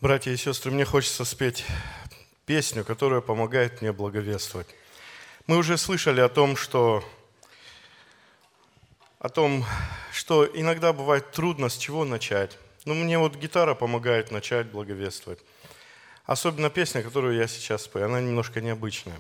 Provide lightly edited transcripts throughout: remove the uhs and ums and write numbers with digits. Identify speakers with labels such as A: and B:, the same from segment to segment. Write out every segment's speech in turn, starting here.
A: Братья и сестры, мне хочется спеть песню, которая помогает мне благовествовать. Мы уже слышали о том, что иногда бывает трудно с чего начать. Но мне вот гитара помогает начать благовествовать. Особенно песня, которую я сейчас спою, она немножко необычная.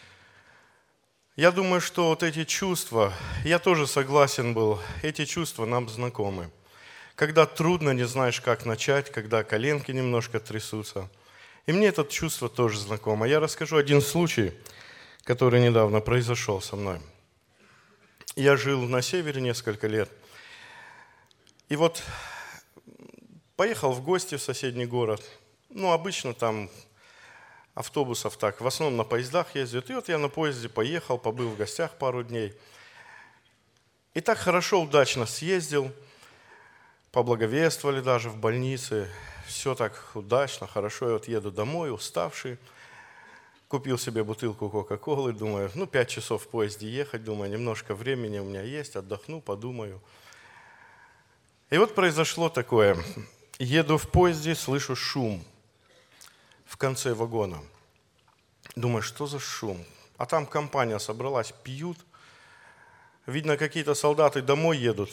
A: Я думаю, что вот эти чувства, я тоже согласен был, эти чувства нам знакомы. Когда трудно, не знаешь, как начать, когда коленки немножко трясутся. И мне это чувство тоже знакомо. Я расскажу один случай, который недавно произошел со мной. Я жил на севере несколько лет. И вот поехал в гости в соседний город. Ну, обычно там автобусов так, в основном на поездах ездят. И вот я на поезде поехал, побыл в гостях пару дней. И так хорошо, удачно съездил. Поблаговествовали даже в больнице. Все так удачно, хорошо. Я вот еду домой, уставший. Купил себе бутылку Кока-Колы. Думаю, 5 часов в поезде ехать. Думаю, немножко времени у меня есть. Отдохну, подумаю. И вот произошло такое. Еду в поезде, слышу шум в конце вагона. Думаю, что за шум? А там компания собралась, пьют. Видно, какие-то солдаты домой едут.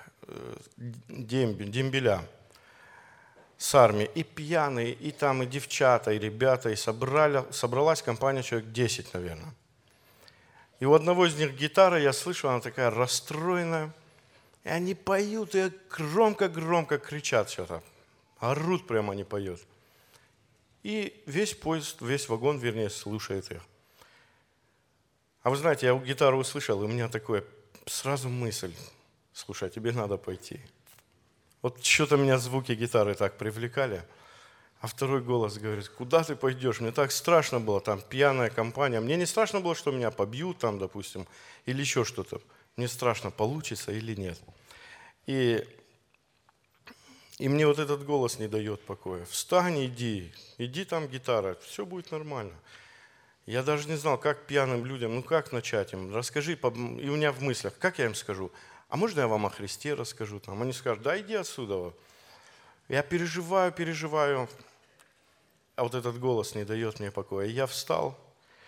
A: Дембеля с армии, и пьяные, и там, и девчата, и ребята, и собралась компания человек 10, наверное. И у одного из них гитара, я слышу, она такая расстроенная, и они поют, и громко-громко кричат что-то, орут прямо, они поют. И весь поезд, весь вагон, вернее, слушает их. А вы знаете, я гитару услышал, и у меня такое сразу мысль, слушай, тебе надо пойти. Вот что-то меня звуки гитары так привлекали. А второй голос говорит, куда ты пойдешь? Мне так страшно было, там пьяная компания. Мне не страшно было, что меня побьют там, допустим, или еще что-то. Мне страшно, получится или нет. И мне вот этот голос не дает покоя. Встань, иди там гитара, все будет нормально. Я даже не знал, как пьяным людям, как начать им, расскажи. И у меня в мыслях, как я им скажу? А можно я вам о Христе расскажу? Там? Они скажут, да иди отсюда. Я переживаю. А вот этот голос не дает мне покоя. Я встал,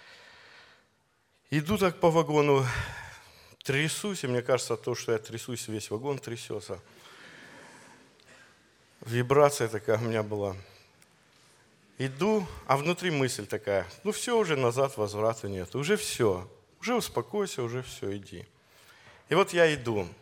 A: иду так по вагону, трясусь, и мне кажется, то, что я трясусь, весь вагон трясется. Вибрация такая у меня была. Иду, а внутри мысль такая, все, уже назад возврата нет, уже все, уже успокойся, уже все, иди. И вот я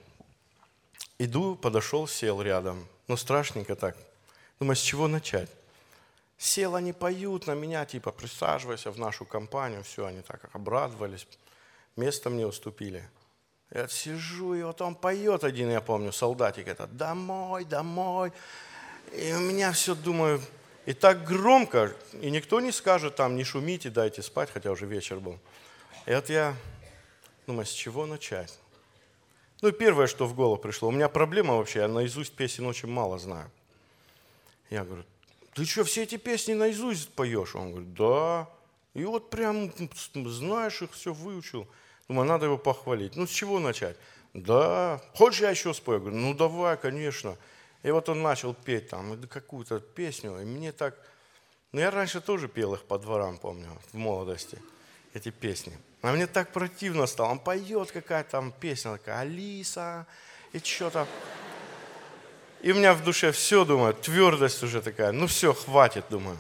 A: иду, подошел, сел рядом, страшненько так. Думаю, с чего начать? Сел, они поют на меня, типа, присаживайся в нашу компанию, все, они так обрадовались, место мне уступили. Я сижу, и вот он поет один, я помню, солдатик этот, домой, домой. И у меня все, думаю, и так громко, и никто не скажет там, не шумите, дайте спать, хотя уже вечер был. И вот я думаю, с чего начать? Первое, что в голову пришло, у меня проблема вообще, я наизусть песен очень мало знаю. Я говорю, ты что, все эти песни наизусть поешь? Он говорит, да. И вот прям знаешь их, все выучил. Думаю, надо его похвалить. С чего начать? Да. Хочешь, я еще спою? Я говорю, давай, конечно. И вот он начал петь там какую-то песню, и мне так... я раньше тоже пел их по дворам, помню, в молодости, эти песни. А мне так противно стало. Он поет какая-то там песня такая, Алиса, и что-то. И у меня в душе все, думаю, твердость уже такая. Все, хватит, думаю.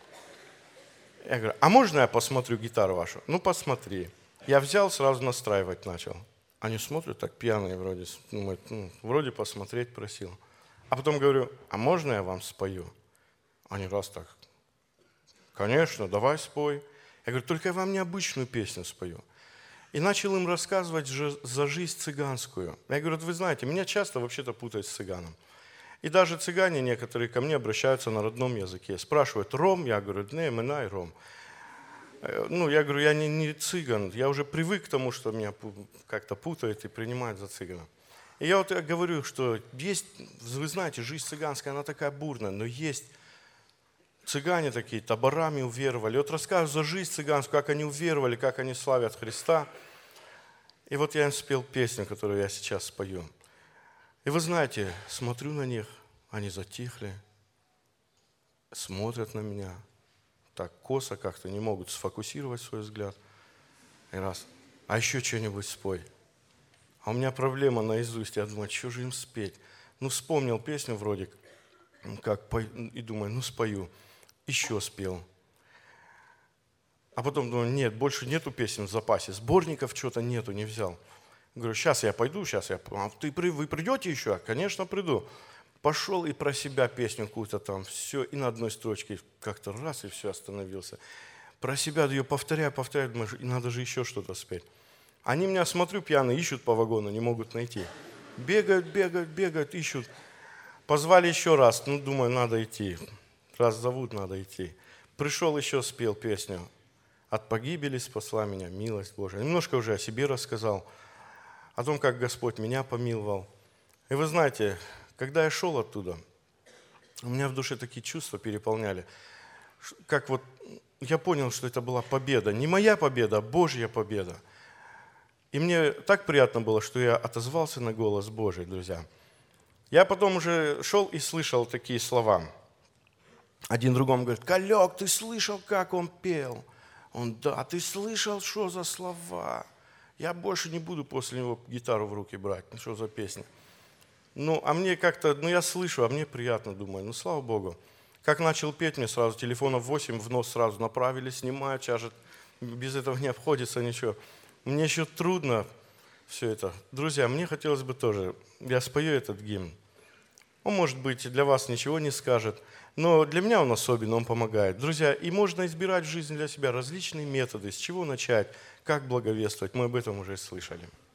A: Я говорю, а можно я посмотрю гитару вашу? Посмотри. Я взял, сразу настраивать начал. Они смотрят, так пьяные вроде. Думают, вроде посмотреть просил. А потом говорю, а можно я вам спою? Они раз так, конечно, давай спой. Я говорю, только я вам необычную песню спою. И начал им рассказывать за жизнь цыганскую. Я говорю, вы знаете, меня часто вообще-то путают с цыганом. И даже цыгане некоторые ко мне обращаются на родном языке. Спрашивают, ром? Я говорю, не, менай ром. Я говорю, я не цыган. Я уже привык к тому, что меня как-то путают и принимают за цыгана. И я вот говорю, что есть, вы знаете, жизнь цыганская, она такая бурная, но есть цыгане такие, таборами уверовали. Вот рассказываю за жизнь цыганскую, как они уверовали, как они славят Христа. И вот я им спел песню, которую я сейчас спою. И вы знаете, смотрю на них, они затихли. смотрят на меня, так косо как-то, не могут сфокусировать свой взгляд. И раз, а еще что-нибудь спой. А у меня проблема наизусть, я думаю, что же им спеть? Ну, вспомнил песню вроде как, и думаю, ну, спою. Еще спел. А потом думаю, нет, больше нету песен в запасе, сборников что-то нету, не взял. Говорю, сейчас я пойду, сейчас я... А вы придете еще? Конечно, приду. Пошел и про себя песню какую-то там, все, и на одной строчке как-то раз, и все, остановился. Про себя ее повторяю, думаю, и надо же еще что-то спеть. Они меня, смотрю, пьяные, ищут по вагону, не могут найти. Бегают, ищут. Позвали еще раз, ну, думаю, надо идти. Раз зовут, надо идти. Пришел еще, спел песню. От погибели спасла меня милость Божия. Немножко уже о себе рассказал, о том, как Господь меня помиловал. И вы знаете, когда я шел оттуда, у меня в душе такие чувства переполняли, как вот я понял, что это была победа. Не моя победа, а Божья победа. И мне так приятно было, что я отозвался на голос Божий, друзья. Я потом уже шел и слышал такие слова. Один другому говорит, Колек, ты слышал, как он пел? Он, да, ты слышал, что за слова? Я больше не буду после него гитару в руки брать. Ну, что за песня? Ну, а мне как-то, ну, я слышу, а мне приятно, думаю, ну, слава Богу. Как начал петь, мне сразу телефонов 8 в нос сразу направили, снимают, чажет. Без этого не обходится ничего. Мне еще трудно все это. Друзья, мне хотелось бы тоже, я спою этот гимн. Он, может быть, для вас ничего не скажет, но для меня он особенно, он помогает. Друзья, и можно избирать в жизни для себя различные методы, с чего начать, как благовествовать. Мы об этом уже слышали.